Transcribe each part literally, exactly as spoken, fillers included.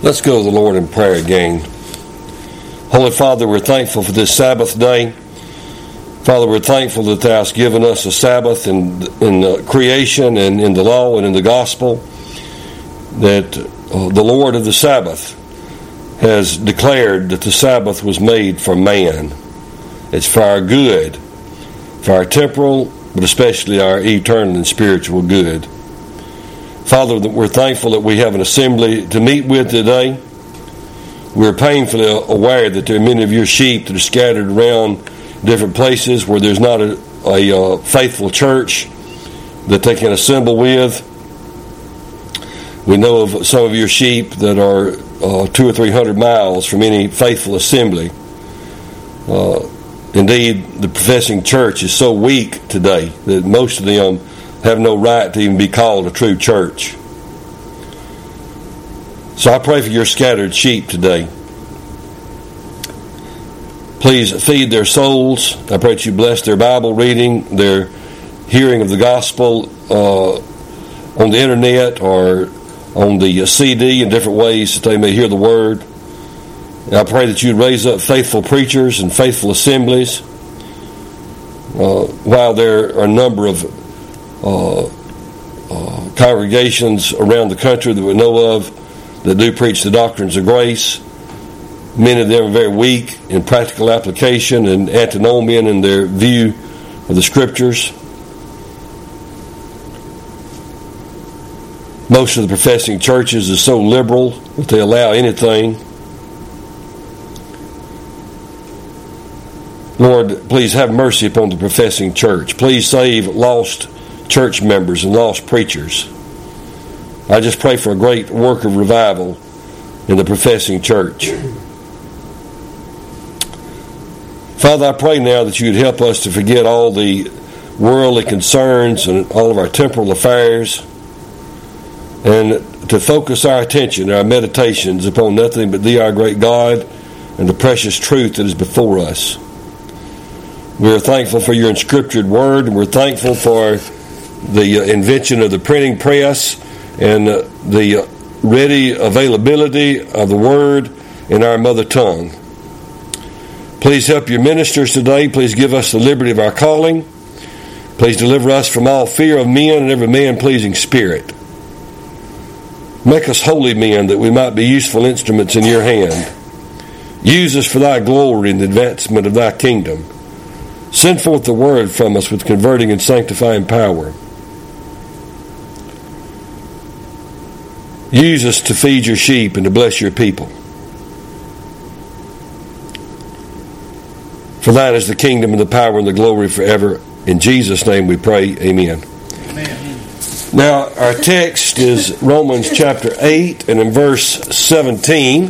Let's go to the Lord in prayer again. Holy Father, we're thankful for this Sabbath day. Father, we're thankful that Thou hast given us a Sabbath in, in uh, creation and in the law and in the gospel, that uh, the Lord of the Sabbath has declared that the Sabbath was made for man. It's for our good, for our temporal, but especially our eternal and spiritual good. Father, we're thankful that we have an assembly to meet with today. We're painfully aware that there are many of your sheep that are scattered around different places where there's not a, a uh, faithful church that they can assemble with. We know of some of your sheep that are uh, two or three hundred miles from any faithful assembly. Uh, indeed, the professing church is so weak today that most of them have no right to even be called a true church. So I pray for your scattered sheep today. Please feed their souls. I pray that you bless their Bible reading, their hearing of the gospel uh, on the internet or on the C D in different ways that they may hear the word. And I pray that you'd raise up faithful preachers and faithful assemblies. Uh, while there are a number of Uh, uh, congregations around the country that we know of that do preach the doctrines of grace, many of them are very weak in practical application and antinomian in their view of the Scriptures. Most of the professing churches are so liberal that they allow anything. Lord, please have mercy upon the professing church. Please save lost church members and lost preachers. I just pray for a great work of revival in the professing church. Father, I pray now that you would help us to forget all the worldly concerns and all of our temporal affairs, and to focus our attention, our meditations upon nothing but Thee, our great God, and the precious truth that is before us. We're thankful for your inscriptured word, and we're thankful for the invention of the printing press and the ready availability of the word in our mother tongue. Please help your ministers today. Please give us the liberty of our calling. Please deliver us from all fear of men and every man-pleasing spirit. Make us holy men that we might be useful instruments in your hand. Use us for thy glory and the advancement of thy kingdom. Send forth the word from us with converting and sanctifying power. Use us to feed your sheep and to bless your people. For thine is the kingdom and the power and the glory forever. In Jesus' name we pray, amen. Amen. Now, our text is Romans chapter eight, and in verse seventeen.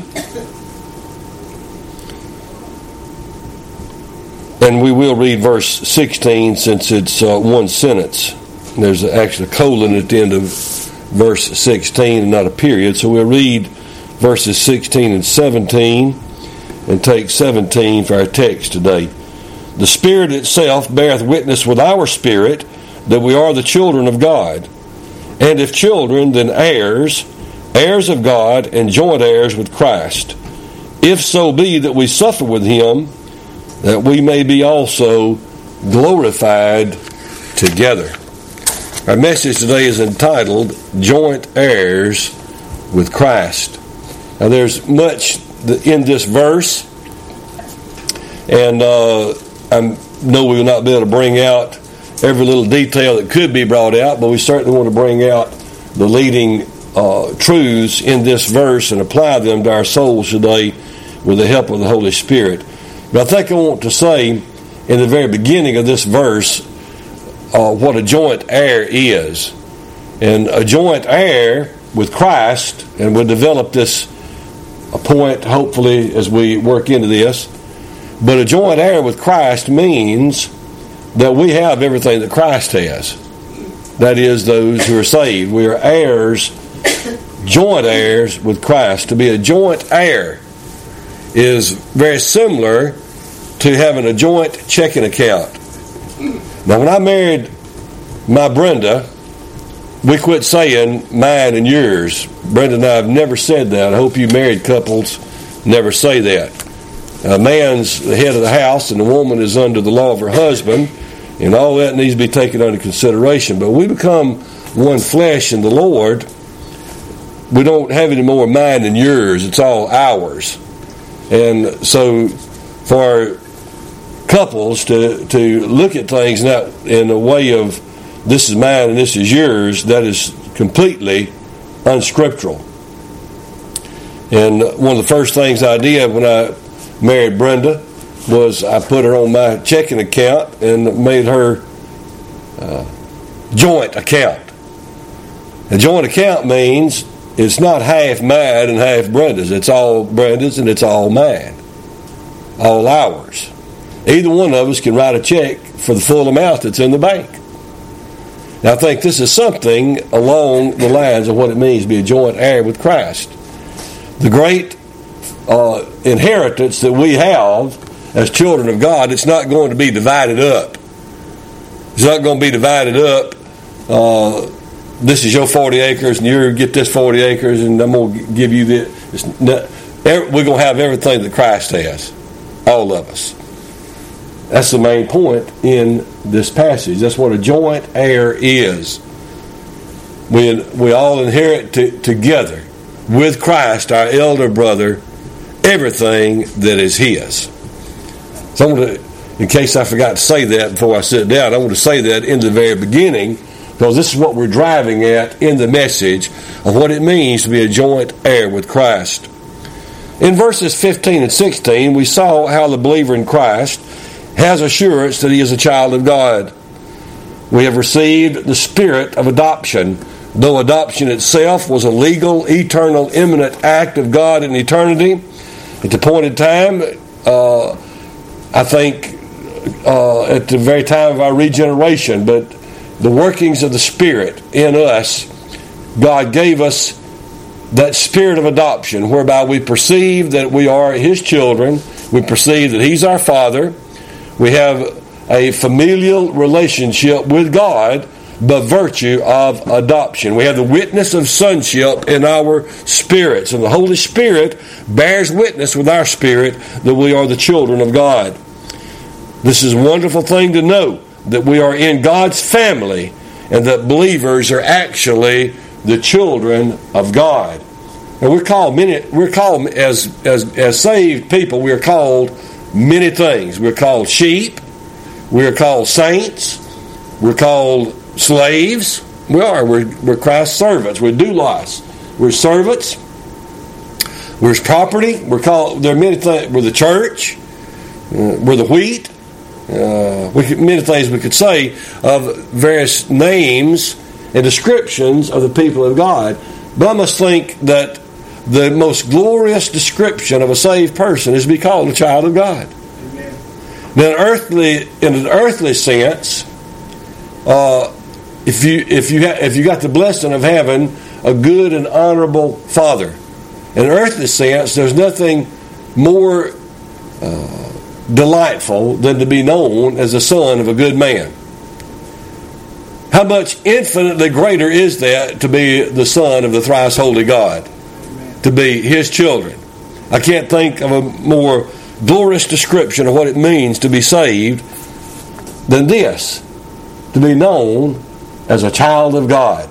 And we will read verse sixteen since it's uh, one sentence. There's actually a colon at the end of verse sixteen and not a period. So we'll read verses sixteen and seventeen and take seventeen for our text today. The Spirit itself beareth witness with our spirit that we are the children of God. And if children, then heirs, heirs of God, and joint heirs with Christ. If so be that we suffer with him, that we may be also glorified together. Our message today is entitled, Joint Heirs with Christ. Now there's much in this verse, and uh, I know we will not be able to bring out every little detail that could be brought out, but we certainly want to bring out the leading uh, truths in this verse and apply them to our souls today with the help of the Holy Spirit. But I think I want to say in the very beginning of this verse uh, what a joint heir is. And a joint heir with Christ, and we'll develop this a point hopefully as we work into this, but a joint heir with Christ means that we have everything that Christ has. That is, those who are saved. We are heirs, joint heirs with Christ. To be a joint heir is very similar to having a joint checking account. Now, when I married my Brenda, we quit saying mine and yours. Brenda and I have never said that. I hope you married couples never say that. A man's the head of the house and the woman is under the law of her husband, and all that needs to be taken under consideration. But we become one flesh in the Lord. We don't have any more mine and yours. It's all ours. And so for couples to, to look at things not in a way of this is mine and this is yours, that is completely unscriptural. And one of the first things I did when I married Brenda was I put her on my checking account and made her uh, joint account. A joint account means it's not half mine and half Brenda's. It's all Brenda's and it's all mine. All ours. Either one of us can write a check for the full amount that's in the bank. Now, I think this is something along the lines of what it means to be a joint heir with Christ. The great uh, inheritance that we have as children of God, it's not going to be divided up. It's not going to be divided up. Uh, this is your forty acres, and you get this forty acres, and I'm going to give you this. Not, we're going to have everything that Christ has. All of us. That's the main point in this passage. That's what a joint heir is. We, we all inherit to, together with Christ, our elder brother, everything that is his. So I want to, in case I forgot to say that before I sit down, I want to say that in the very beginning, because this is what we're driving at in the message of what it means to be a joint heir with Christ. In verses fifteen and sixteen, we saw how the believer in Christ has assurance that he is a child of God. We have received the spirit of adoption. Though adoption itself was a legal, eternal, imminent act of God in eternity, at the appointed time, uh, I think uh, at the very time of our regeneration, but the workings of the Spirit in us, God gave us that spirit of adoption, whereby we perceive that we are His children, we perceive that He's our Father, we have a familial relationship with God by virtue of adoption. We have the witness of sonship in our spirits, and the Holy Spirit bears witness with our spirit that we are the children of God. This is a wonderful thing to know, that we are in God's family and that believers are actually the children of God. And we're called many, we're called as, as, as saved people, we are called many things. We're called sheep, we are called saints, we're called slaves. We are. We're, we're Christ's servants. We're doulos. We're servants. We're His property. We're called. There are many things. We're the church. Uh, we're the wheat. Uh, we could, many things we could say of various names and descriptions of the people of God. But I must think that the most glorious description of a saved person is to be called a child of God. Amen. Now, in, earthly, in an earthly sense, uh, If you if you ha- if you got the blessing of having a good and honorable father, in an earthly sense, there's nothing more uh, delightful than to be known as the son of a good man. How much infinitely greater is that to be the son of the thrice holy God, to be His children? I can't think of a more glorious description of what it means to be saved than this: to be known as a child of God.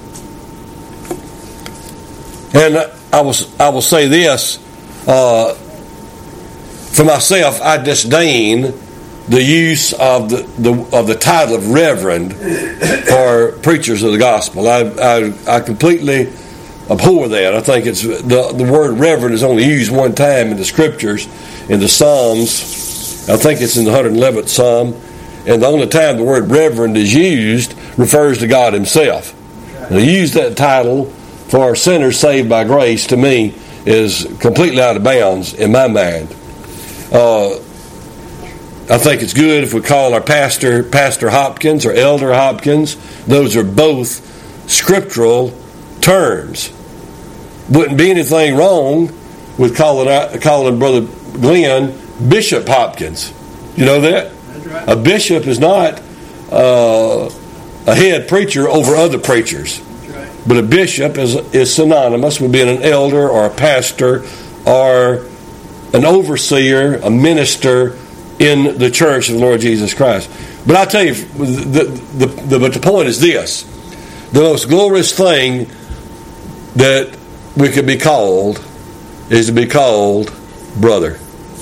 And I will, I will say this, uh, for myself, I disdain the use of the, the of the title of reverend for preachers of the gospel. I, I, I completely abhor that. I think it's the, the word reverend is only used one time in the scriptures, in the Psalms. I think it's in the one hundred eleventh Psalm. And the only time the word reverend is used refers to God Himself. And to use that title for sinners saved by grace, to me, is completely out of bounds in my mind. Uh, I think it's good if we call our pastor Pastor Hopkins or Elder Hopkins. Those are both scriptural terms. Wouldn't be anything wrong with calling, calling Brother Glenn Bishop Hopkins. You know that? A bishop is not uh, a head preacher over other preachers. But a bishop is, is synonymous with being an elder or a pastor or an overseer, a minister in the church of the Lord Jesus Christ. But I tell you, the, the, the, but the point is this. The most glorious thing that we could be called is to be called brother.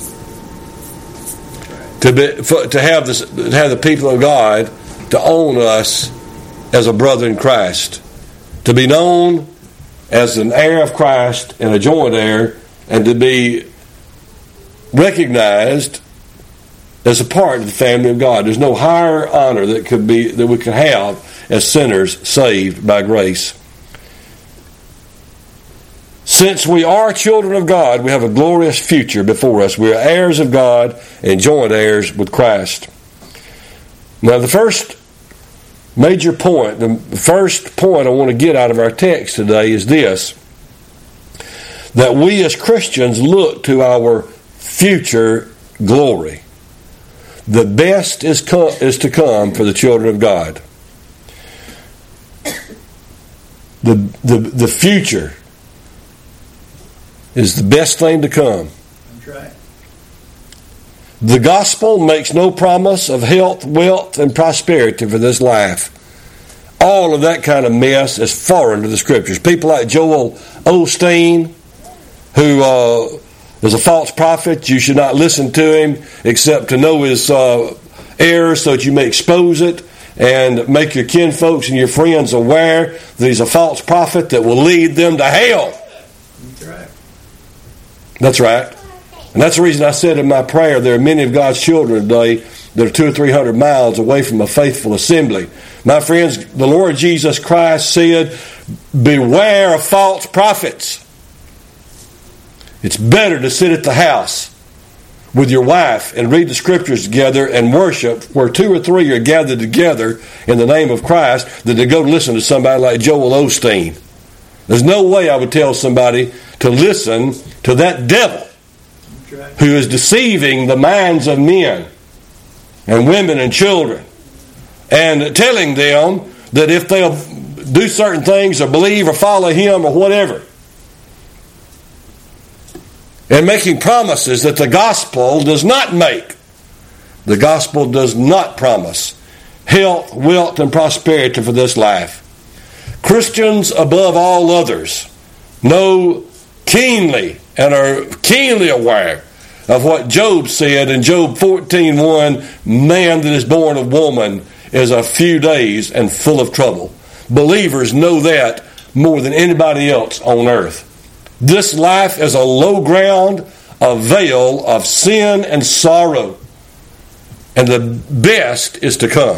To be, for, to have this, to have the people of God to own us as a brother in Christ, to be known as an heir of Christ and a joint heir, and to be recognized as a part of the family of God. There's no higher honor that could be that we could have as sinners saved by grace. Since we are children of God, we have a glorious future before us. We are heirs of God and joint heirs with Christ. Now, the first major point, the first point I want to get out of our text today is this: that we as Christians look to our future glory. The best is, co- is to come for the children of God. The, the, the future is the best thing to come. That's right. The gospel makes no promise of health, wealth, and prosperity for this life. All of that kind of mess is foreign to the Scriptures. People like Joel Osteen, who uh, is a false prophet, you should not listen to him except to know his uh, errors so that you may expose it and make your kinfolks and your friends aware that he's a false prophet that will lead them to hell. That's right. That's right. And that's the reason I said in my prayer, there are many of God's children today that are two or three hundred miles away from a faithful assembly. My friends, the Lord Jesus Christ said, beware of false prophets. It's better to sit at the house with your wife and read the Scriptures together and worship where two or three are gathered together in the name of Christ than to go listen to somebody like Joel Osteen. There's no way I would tell somebody to listen to that devil who is deceiving the minds of men and women and children and telling them that if they'll do certain things or believe or follow him or whatever, and making promises that the gospel does not make. The gospel does not promise health, wealth, and prosperity for this life. Christians, above all others, know keenly and are keenly aware of what Job said in Job fourteen one, man that is born of woman is a few days and full of trouble. Believers know that more than anybody else on earth. This life is a low ground, a veil of sin and sorrow. And the best is to come.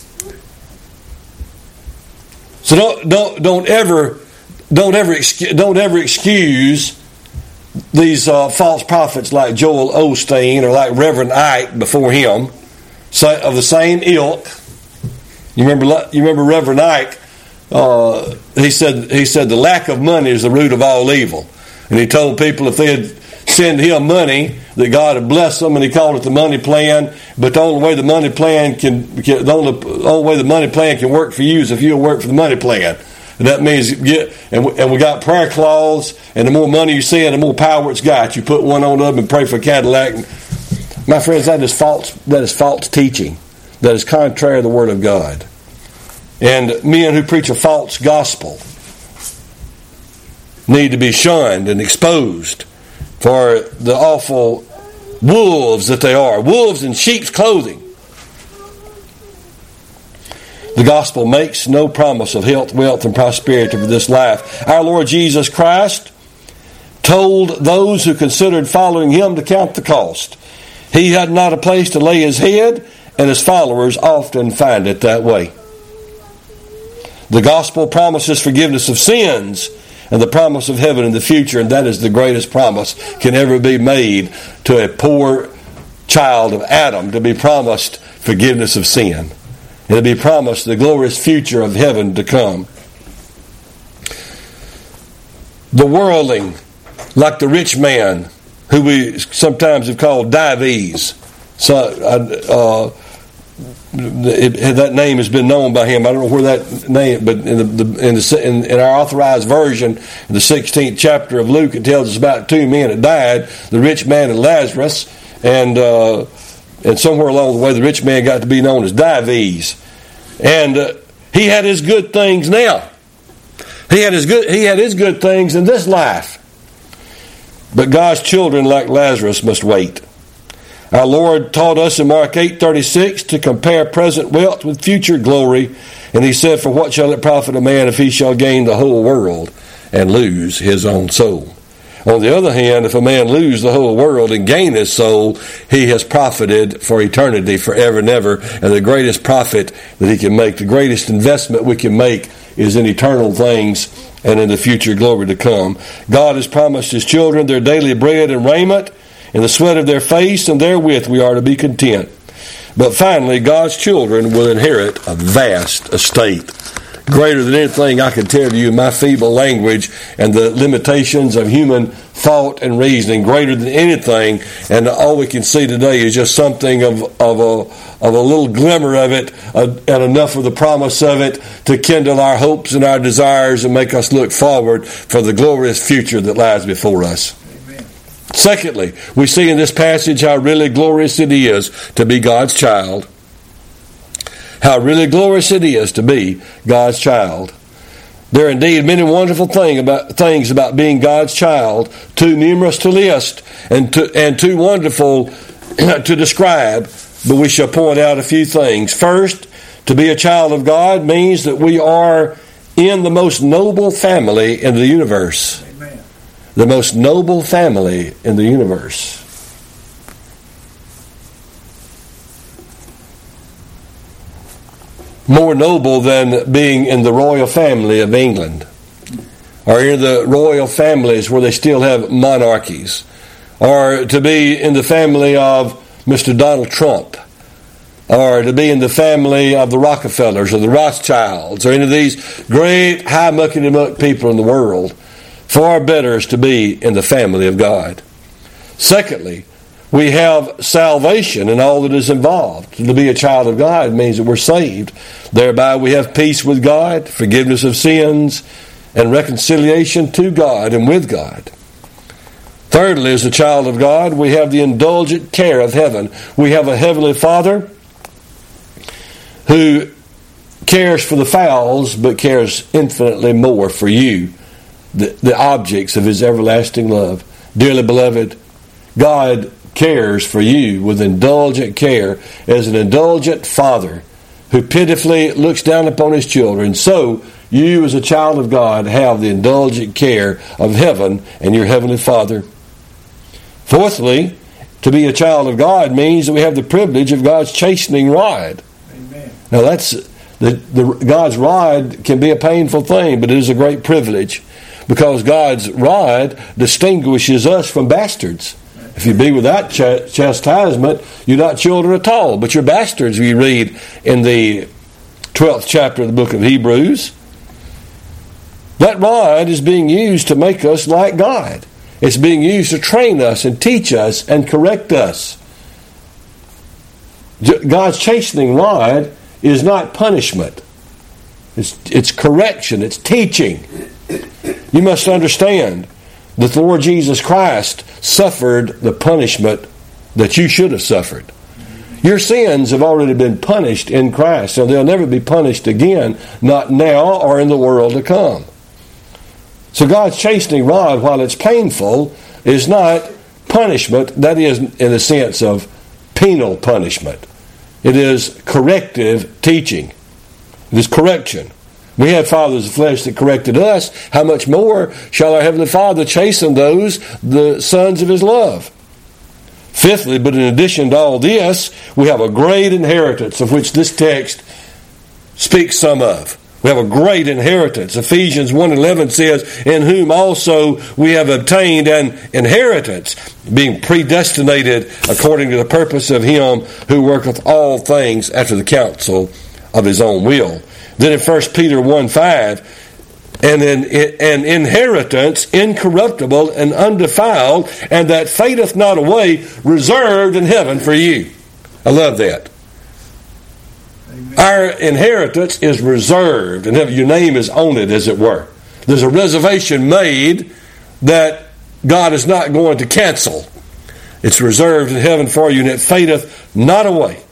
So don't don't don't ever don't ever don't ever excuse these uh, false prophets like Joel Osteen or like Reverend Ike before him, of the same ilk. You remember you remember Reverend Ike. Uh, he said he said the lack of money is the root of all evil, and he told people if they'd send him money that God would bless them, and he called it the money plan. But the only way the money plan can, can the only, only way the money plan can work for you is if you'll work for the money plan. And that means get and we, and we got prayer clause, and the more money you send, the more power it's got. You put one on up and pray for a Cadillac. And, my friends, that is false. That is false teaching. That is contrary to the Word of God. And men who preach a false gospel need to be shunned and exposed for the awful wolves that they are. Wolves in sheep's clothing. The gospel makes no promise of health, wealth, and prosperity for this life. Our Lord Jesus Christ told those who considered following him to count the cost. He had not a place to lay his head, and his followers often find it that way. The gospel promises forgiveness of sins and the promise of heaven in the future, and that is the greatest promise can ever be made to a poor child of Adam, to be promised forgiveness of sin and to be promised the glorious future of heaven to come. The worldling, like the rich man, who we sometimes have called Dives, so, uh, it, it, that name has been known by him. I don't know where that name, but in the, the, in, the, in, in our authorized version, in the sixteenth chapter of Luke, it tells us about two men that died, the rich man and Lazarus, and uh, and somewhere along the way, the rich man got to be known as Dives, and uh, he had his good things now. He had his good. He had his good things in this life. But God's children, like Lazarus, must wait. Our Lord taught us in Mark eight thirty-six to compare present wealth with future glory. And he said, "For what shall it profit a man if he shall gain the whole world and lose his own soul?" On the other hand, if a man lose the whole world and gain his soul, he has profited for eternity, forever and ever. And the greatest profit that he can make, the greatest investment we can make, is in eternal things and in the future glory to come. God has promised his children their daily bread and raiment, in the sweat of their face, and therewith we are to be content. But finally, God's children will inherit a vast estate, greater than anything I can tell you in my feeble language and the limitations of human thought and reasoning, greater than anything. And all we can see today is just something of, of, a, of a little glimmer of it, uh, and enough of the promise of it to kindle our hopes and our desires and make us look forward for the glorious future that lies before us. Amen. Secondly, we see in this passage how really glorious it is to be God's child. How really glorious it is to be God's child. There are indeed many wonderful thing about, things about being God's child, too numerous to list and, to, and too wonderful to describe, but we shall point out a few things. First, to be a child of God means that we are in the most noble family in the universe. Amen. The most noble family in the universe. More noble than being in the royal family of England, or in the royal families where they still have monarchies, or to be in the family of Mister Donald Trump, or to be in the family of the Rockefellers or the Rothschilds, or any of these great high muckety-muck people in the world. Far better is to be in the family of God. Secondly, we have salvation and all that is involved. To be a child of God means that we're saved. Thereby we have peace with God, forgiveness of sins, and reconciliation to God and with God. Thirdly, as a child of God, we have the indulgent care of heaven. We have a heavenly Father who cares for the fowls, but cares infinitely more for you, the, the objects of his everlasting love. Dearly beloved, God cares for you with indulgent care as an indulgent father who pitifully looks down upon his children. So you as a child of God have the indulgent care of heaven and your heavenly Father. Fourthly, to be a child of God means that we have the privilege of God's chastening rod. Amen. Now that's the, the God's rod can be a painful thing, but it is a great privilege because God's rod distinguishes us from bastards. If you be without ch- chastisement, you're not children at all, but you're bastards, we read in the twelfth chapter of the book of Hebrews. That rod is being used to make us like God. It's being used to train us and teach us and correct us. God's chastening rod is not punishment. It's, it's correction. It's teaching. You must understand that the Lord Jesus Christ suffered the punishment that you should have suffered. Your sins have already been punished in Christ, and they'll never be punished again, not now or in the world to come. So God's chastening rod, while it's painful, is not punishment. That is in the sense of penal punishment. It is corrective teaching. It is correction. We had fathers of flesh that corrected us. How much more shall our Heavenly Father chasten those, the sons of His love? Fifthly, but in addition to all this, we have a great inheritance of which this text speaks some of. We have a great inheritance. Ephesians one eleven says, in whom also we have obtained an inheritance, being predestinated according to the purpose of Him who worketh all things after the counsel of His own will. Then in First Peter one five, and an, an inheritance incorruptible and undefiled, and that fadeth not away, reserved in heaven for you. I love that. Amen. Our inheritance is reserved, and your name is on it, as it were. There's a reservation made that God is not going to cancel. It's reserved in heaven for you, and it fadeth not away.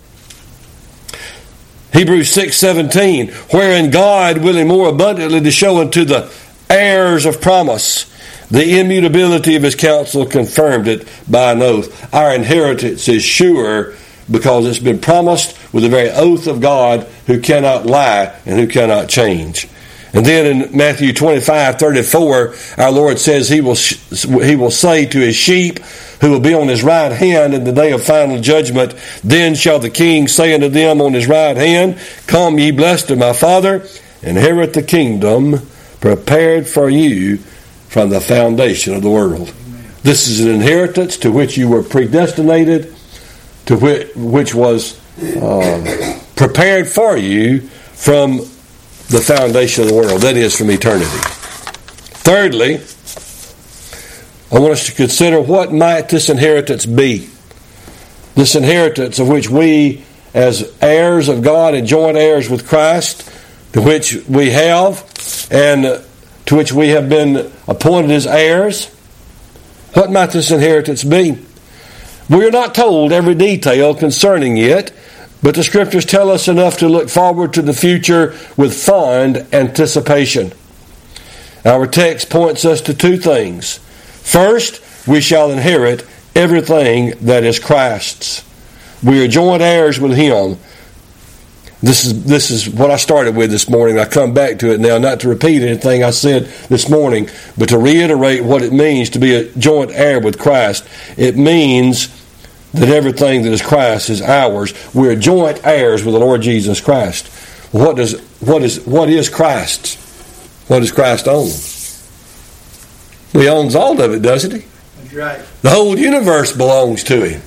Hebrews six seventeen, wherein God, willing more abundantly to show unto the heirs of promise the immutability of his counsel, confirmed it by an oath. Our inheritance is sure because it's been promised with the very oath of God, who cannot lie and who cannot change. And then in Matthew twenty-five thirty-four, our Lord says he will he will say to his sheep who will be on his right hand in the day of final judgment, then shall the King say unto them on his right hand, come ye blessed of my Father, inherit the kingdom prepared for you from the foundation of the world. Amen. This is an inheritance to which you were predestinated, to which, which was uh, prepared for you from the foundation of the world, that is, from eternity. Thirdly, I want us to consider what might this inheritance be. This inheritance of which we, as heirs of God and joint heirs with Christ, to which we have, and to which we have been appointed as heirs, what might this inheritance be? We are not told every detail concerning it, but the Scriptures tell us enough to look forward to the future with fond anticipation. Our text points us to two things. First, we shall inherit everything that is Christ's. We are joint heirs with Him. This is this is what I started with this morning. I come back to it now, not to repeat anything I said this morning, but to reiterate what it means to be a joint heir with Christ. It means that everything that is Christ is ours. We are joint heirs with the Lord Jesus Christ. What does what is what is Christ's? What does Christ own? He owns all of it, doesn't he? That's right. The whole universe belongs to Him.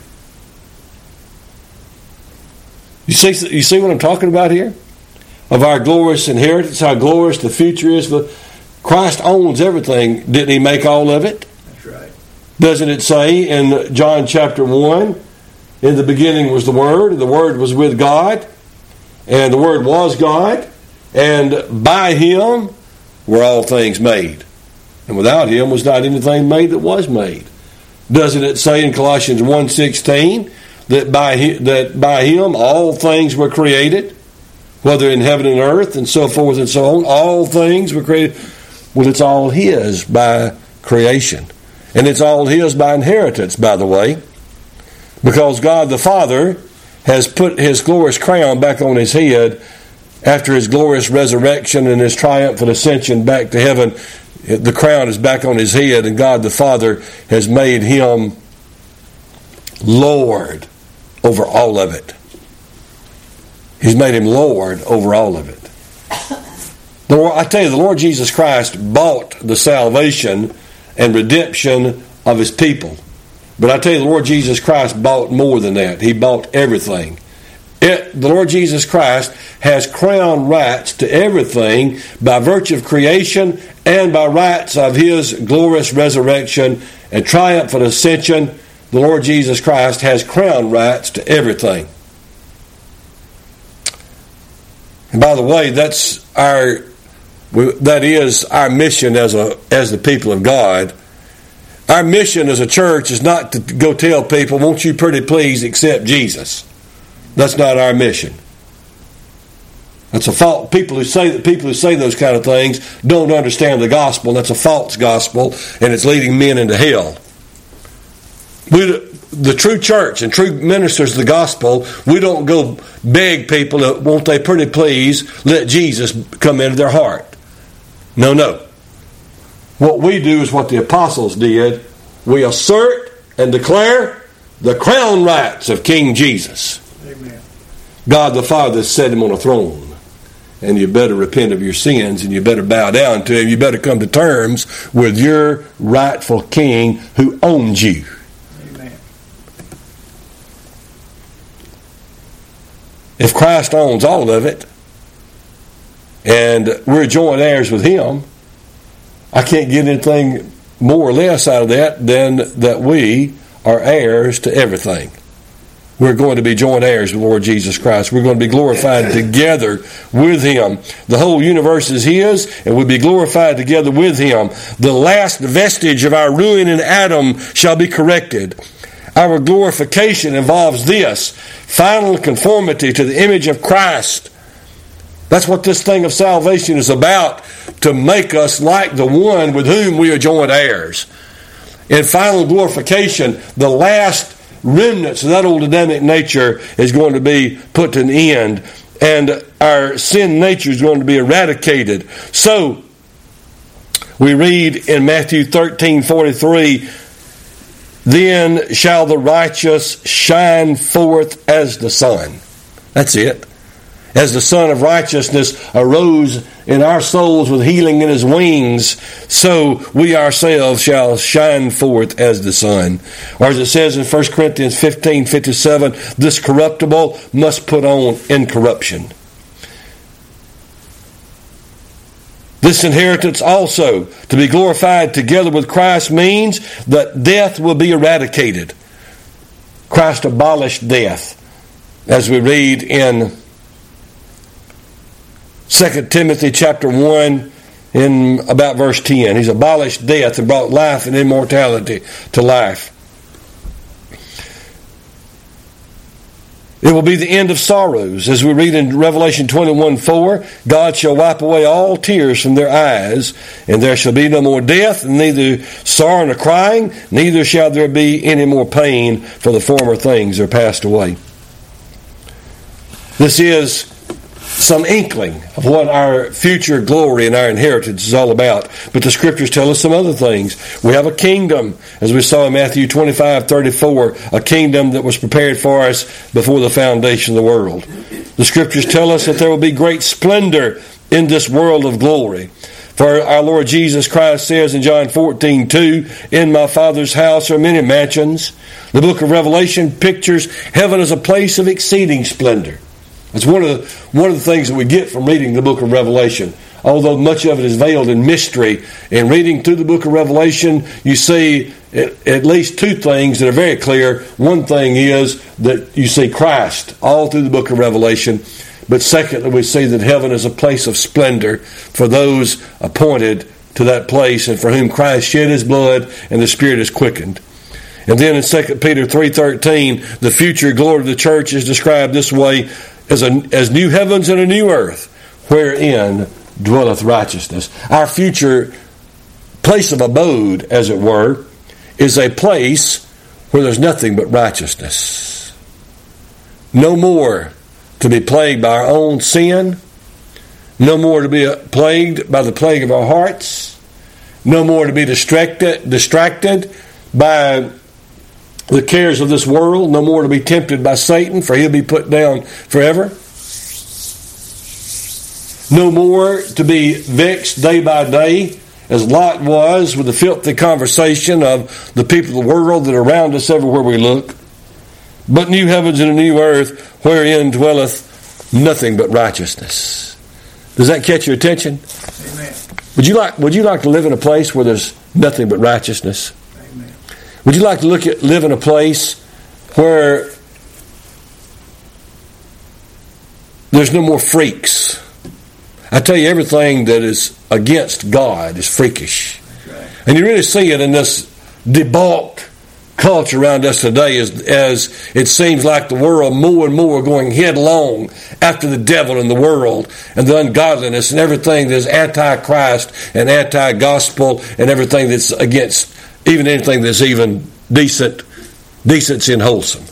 You see, you see what I'm talking about here? Of our glorious inheritance, how glorious the future is. Christ owns everything. Didn't He make all of it? That's right. Doesn't it say in John chapter one, in the beginning was the Word, and the Word was with God, and the Word was God, and by Him were all things made. And without Him was not anything made that was made. Doesn't it say in Colossians one sixteen that by him, that by Him all things were created, whether in heaven and earth and so forth and so on, all things were created? Well, it's all His by creation. And it's all His by inheritance, by the way, because God the Father has put His glorious crown back on His head after His glorious resurrection and His triumphant ascension back to heaven. The crown is back on His head, and God the Father has made Him Lord over all of it. He's made Him Lord over all of it. The Lord, I tell you, the Lord Jesus Christ bought the salvation and redemption of His people. But I tell you, the Lord Jesus Christ bought more than that. He bought everything. It, the Lord Jesus Christ has crown rights to everything by virtue of creation and by rights of His glorious resurrection and triumphant ascension. The Lord Jesus Christ has crown rights to everything. And by the way, that's our that is our mission as a as the people of God. Our mission as a church is not to go tell people, "Won't you pretty please accept Jesus?" That's not our mission. That's a fault. People who say that people who say those kind of things don't understand the gospel. That's a false gospel, and it's leading men into hell. We, the true church and true ministers of the gospel, we don't go beg people that won't they pretty please let Jesus come into their heart. No, no. What we do is what the apostles did. We assert and declare the crown rights of King Jesus. Amen. God the Father set Him on a throne. And you better repent of your sins, and you better bow down to Him. You better come to terms with your rightful King who owns you. Amen. If Christ owns all of it, and we're joint heirs with Him, I can't get anything more or less out of that than that we are heirs to everything. we're going to be joint heirs with the Lord Jesus Christ. We're going to be glorified together with Him. The whole universe is His, and we'll be glorified together with Him. The last vestige of our ruin in Adam shall be corrected. Our glorification involves this: final conformity to the image of Christ. That's what this thing of salvation is about, to make us like the one with whom we are joint heirs. In final glorification, the last remnants of that old Adamic nature is going to be put to an end, and our sin nature is going to be eradicated. So, we read in Matthew thirteen forty-three, then shall the righteous shine forth as the sun. That's it. As the Son of Righteousness arose in our souls with healing in His wings, so we ourselves shall shine forth as the sun. Or as it says in First Corinthians fifteen fifty-seven, this corruptible must put on incorruption. This inheritance also, to be glorified together with Christ, means that death will be eradicated. Christ abolished death, as we read in Second Timothy chapter one, in about verse ten. He's abolished death and brought life and immortality to life. It will be the end of sorrows. As we read in Revelation twenty-one four, God shall wipe away all tears from their eyes, and there shall be no more death, neither sorrow nor crying, neither shall there be any more pain, for the former things are passed away. This is some inkling of what our future glory and our inheritance is all about. But the Scriptures tell us some other things. We have a kingdom, as we saw in Matthew twenty-five thirty-four, a kingdom that was prepared for us before the foundation of the world. The Scriptures tell us that there will be great splendor in this world of glory. For our Lord Jesus Christ says in John fourteen two, in my Father's house are many mansions. The book of Revelation pictures heaven as a place of exceeding splendor. It's one of the, one of the things that we get from reading the book of Revelation. Although much of it is veiled in mystery, in reading through the book of Revelation, you see at, at least two things that are very clear. One thing is that you see Christ all through the book of Revelation. But secondly, we see that heaven is a place of splendor for those appointed to that place and for whom Christ shed His blood and the Spirit is quickened. And then in Second Peter three thirteen, the future glory of the church is described this way: As, a, as new heavens and a new earth, wherein dwelleth righteousness. Our future place of abode, as it were, is a place where there's nothing but righteousness. No more to be plagued by our own sin. No more to be plagued by the plague of our hearts. No more to be distracted, distracted by the cares of this world. No more to be tempted by Satan, for he'll be put down forever. No more to be vexed day by day, as Lot was with the filthy conversation of the people of the world that are around us everywhere we look. But new heavens and a new earth, wherein dwelleth nothing but righteousness. Does that catch your attention? Amen. Would you like Would you like to live in a place where there's nothing but righteousness? Amen. Would you like to look at live in a place where there's no more freaks? I tell you, everything that is against God is freakish. Right. And you really see it in this debauched culture around us today, as, as it seems like the world more and more going headlong after the devil and the world and the ungodliness and everything that is anti-Christ and anti-gospel and everything that's against even anything that's even decent, decency and wholesome.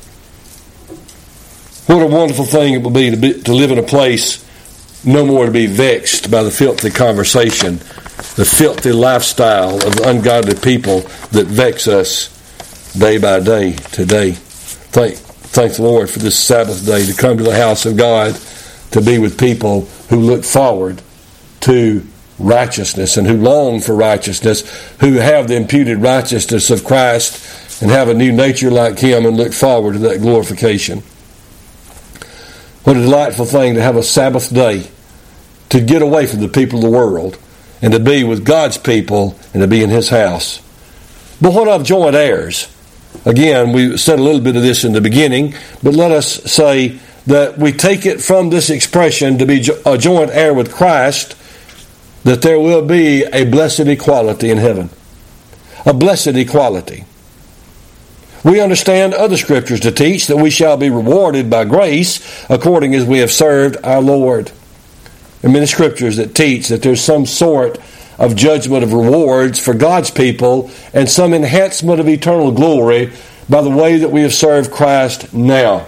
What a wonderful thing it will be to, be to live in a place no more to be vexed by the filthy conversation, the filthy lifestyle of the ungodly people that vex us day by day today. Thank, thank the Lord for this Sabbath day to come to the house of God, to be with people who look forward to righteousness and who long for righteousness, who have the imputed righteousness of Christ and have a new nature like Him and look forward to that glorification. What a delightful thing to have a Sabbath day, to get away from the people of the world and to be with God's people and to be in His house. But what of joint heirs? Again, we said a little bit of this in the beginning, but let us say that we take it from this expression to be a joint heir with Christ, that there will be a blessed equality in heaven. A blessed equality. We understand other scriptures to teach that we shall be rewarded by grace according as we have served our Lord. There are many scriptures that teach that there's some sort of judgment of rewards for God's people and some enhancement of eternal glory by the way that we have served Christ now.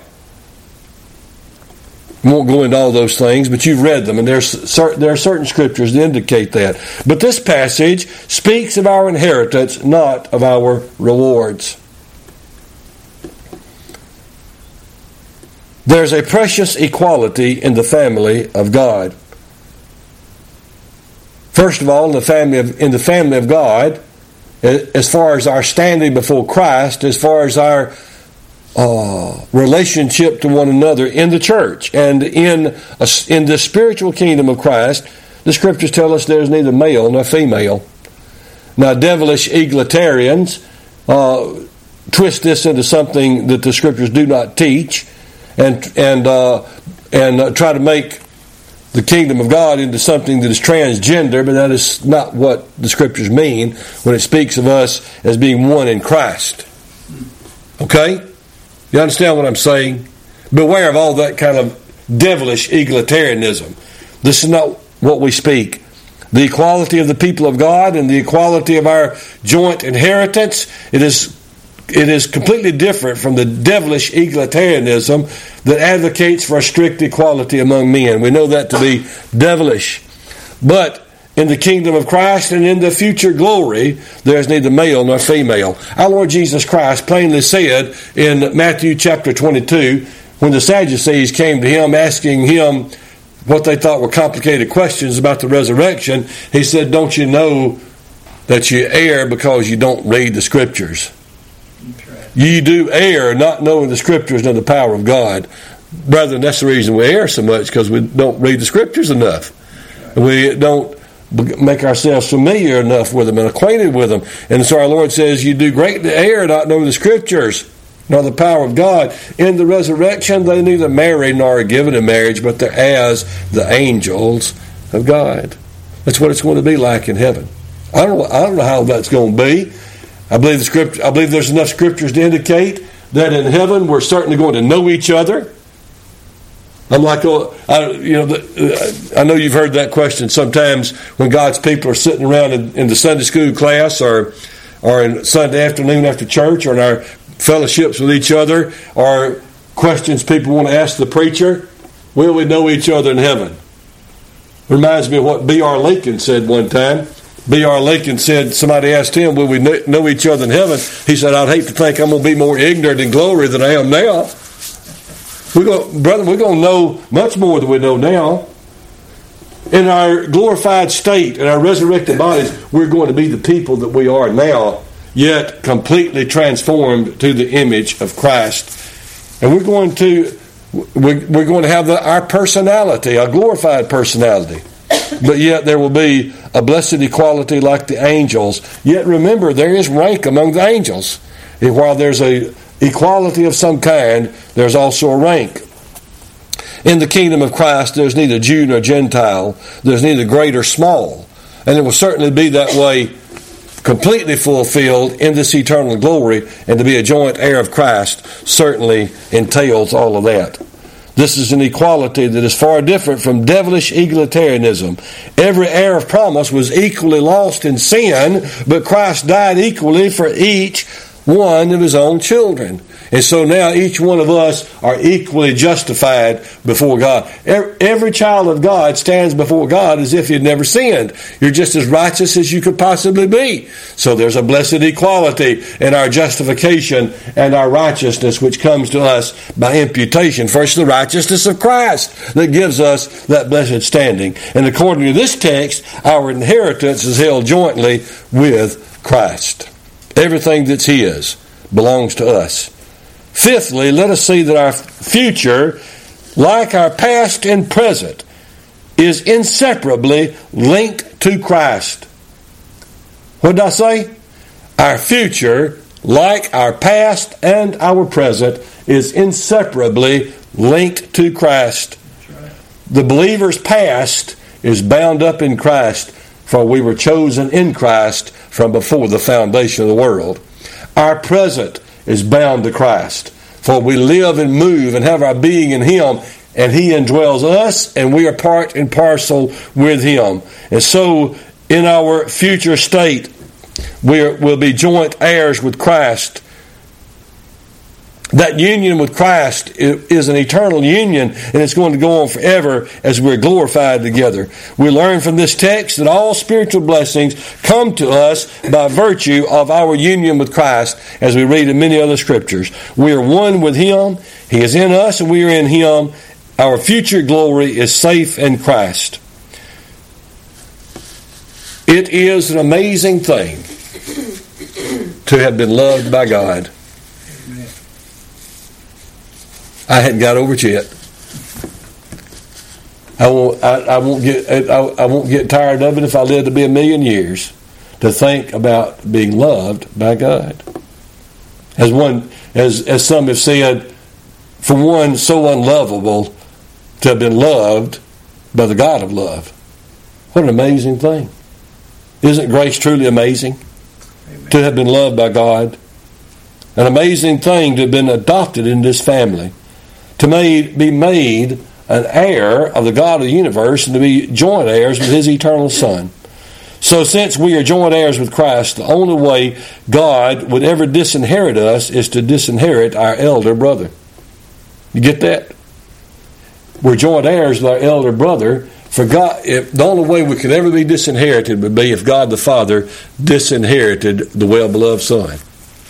I won't go into all those things, but you've read them, and there's there are certain scriptures that indicate that. But this passage speaks of our inheritance, not of our rewards. There's a precious equality in the family of God. First of all, in the family of, in the family of God, as far as our standing before Christ, as far as our uh, relationship to one another in the church, and in a, in the spiritual kingdom of Christ, the scriptures tell us there's neither male nor female. Now, devilish egalitarians uh, twist this into something that the scriptures do not teach, and and uh, and uh, try to make the kingdom of God into something that is transgender, but that is not what the scriptures mean when it speaks of us as being one in Christ. Okay? You understand what I'm saying? Beware of all that kind of devilish egalitarianism. This is not what we speak. The equality of the people of God and the equality of our joint inheritance, it is It is completely different from the devilish egalitarianism that advocates for a strict equality among men. We know that to be devilish. But in the kingdom of Christ and in the future glory, there is neither male nor female. Our Lord Jesus Christ plainly said in Matthew chapter twenty-two, when the Sadducees came to him asking him what they thought were complicated questions about the resurrection, he said, "Don't you know that you err because you don't read the scriptures? Ye do err, not knowing the scriptures nor the power of God." Brethren, that's the reason we err so much, because we don't read the scriptures enough. We don't make ourselves familiar enough with them and acquainted with them. And so our Lord says, you do greatly err, not knowing the scriptures nor the power of God. In the resurrection, they neither marry nor are given in marriage, but they're as the angels of God. That's what it's going to be like in heaven. I don't know, I don't know how that's going to be. I believe the script. I believe there's enough scriptures to indicate that in heaven we're certainly going to know each other. I'm like, oh, I, you know, the, I know you've heard that question sometimes when God's people are sitting around in, in the Sunday school class, or or in Sunday afternoon after church, or in our fellowships with each other, or questions people want to ask the preacher. Will we know each other in heaven? Reminds me of what B R Lincoln said one time. B R Lincoln said, somebody asked him, will we know each other in heaven? He said, I'd hate to think I'm going to be more ignorant in glory than I am now. We're going, brother, we're going to know much more than we know now. In our glorified state, in our resurrected bodies, we're going to be the people that we are now, yet completely transformed to the image of Christ. And we're going to we're going to have the, our personality, a glorified personality. But yet there will be a blessed equality like the angels. Yet remember, there is rank among the angels. And while there's a equality of some kind, there's also a rank. In the kingdom of Christ, there's neither Jew nor Gentile. There's neither great or small. And it will certainly be that way, completely fulfilled in this eternal glory. And to be a joint heir of Christ certainly entails all of that. This is an equality that is far different from devilish egalitarianism. Every heir of promise was equally lost in sin, but Christ died equally for each one of his own children. And so now each one of us are equally justified before God. Every child of God stands before God as if he had never sinned. You're just as righteous as you could possibly be. So there's a blessed equality in our justification and our righteousness, which comes to us by imputation. First, the righteousness of Christ that gives us that blessed standing. And according to this text, our inheritance is held jointly with Christ. Everything that's his belongs to us. Fifthly, let us see that our future, like our past and present, is inseparably linked to Christ. What did I say? Our future, like our past and our present, is inseparably linked to Christ. That's right. The believer's past is bound up in Christ, for we were chosen in Christ from before the foundation of the world. Our present is bound to Christ, for we live and move and have our being in Him, and He indwells us, and we are part and parcel with Him. And so, in our future state, we will be joint heirs with Christ. That union with Christ is an eternal union, and it's going to go on forever as we're glorified together. We learn from this text that all spiritual blessings come to us by virtue of our union with Christ, as we read in many other scriptures. We are one with Him. He is in us, and we are in Him. Our future glory is safe in Christ. It is an amazing thing to have been loved by God. I hadn't got over it yet. I won't. I, I won't get. I, I won't get tired of it if I live to be a million years. To think about being loved by God, as one, as as some have said, for one so unlovable to have been loved by the God of love. What an amazing thing! Isn't grace truly amazing? Amen. To have been loved by God, an amazing thing to have been adopted in this family. To made, be made an heir of the God of the universe, and to be joint heirs with His eternal Son. So since we are joint heirs with Christ, the only way God would ever disinherit us is to disinherit our elder brother. You get that? We're joint heirs with our elder brother. For God, if, the only way we could ever be disinherited would be if God the Father disinherited the well-beloved Son.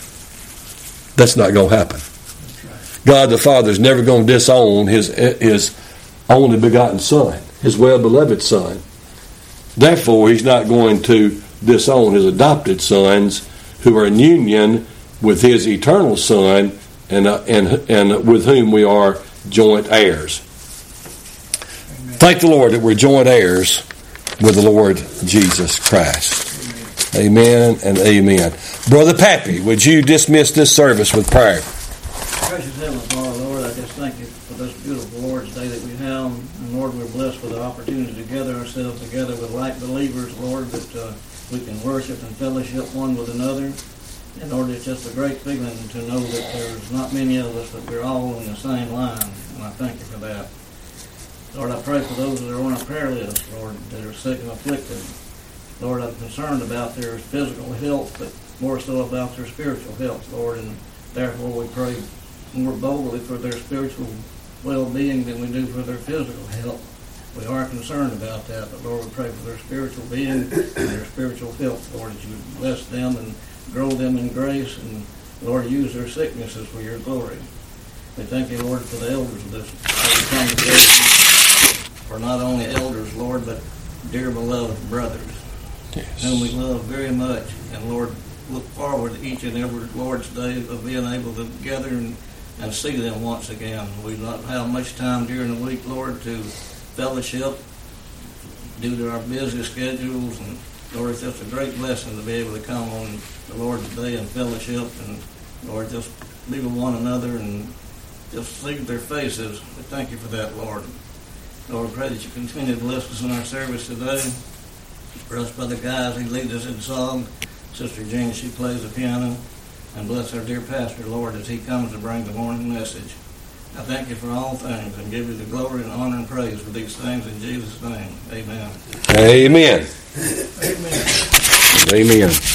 That's not going to happen. God the Father is never going to disown his, his only begotten Son, His well-beloved Son. Therefore, He's not going to disown His adopted sons who are in union with His eternal Son and, uh, and, and with whom we are joint heirs. Amen. Thank the Lord that we're joint heirs with the Lord Jesus Christ. Amen, amen and amen. Brother Pappy, would you dismiss this service with prayer? Precious Heavenly Father, Lord, I just thank You for this beautiful Lord's Day that we have. And Lord, we're blessed with the opportunity to gather ourselves together with like believers, Lord, that uh, we can worship and fellowship one with another. And Lord, it's just a great feeling to know that there's not many of us, but we're all in the same line. And I thank You for that. Lord, I pray for those that are on our prayer list, Lord, that are sick and afflicted. Lord, I'm concerned about their physical health, but more so about their spiritual health, Lord. And therefore we pray more boldly for their spiritual well-being than we do for their physical health. We are concerned about that, but Lord, we pray for their spiritual being and their spiritual health, Lord, that You bless them and grow them in grace, and Lord, use their sicknesses for Your glory. We thank You, Lord, for the elders of this congregation, for not only elders, Lord, but dear beloved brothers, yes, whom we love very much, and Lord, look forward to each and every Lord's Day of being able to gather and and see them once again. We don't have much time during the week, Lord, to fellowship due to our busy schedules. And Lord, it's just a great blessing to be able to come on the Lord's Day and fellowship and, Lord, just be with one another and just see their faces. We thank You for that, Lord. Lord, I pray that You continue to bless us in our service today. For us, Brother Guys, he leads us in song. Sister Jean, she plays the piano. And bless our dear pastor, Lord, as he comes to bring the morning message. I thank You for all things and give You the glory and honor and praise for these things in Jesus' name. Amen. Amen. Amen. Amen.